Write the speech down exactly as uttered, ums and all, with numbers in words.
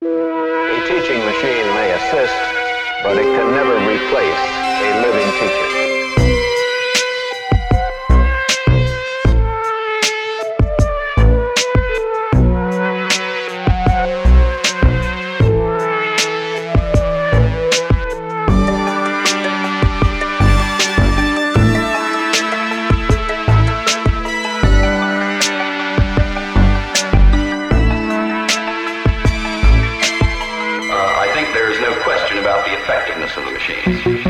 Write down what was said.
A teaching machine may assist, but it can never replace a living teacher. About the effectiveness of the machines.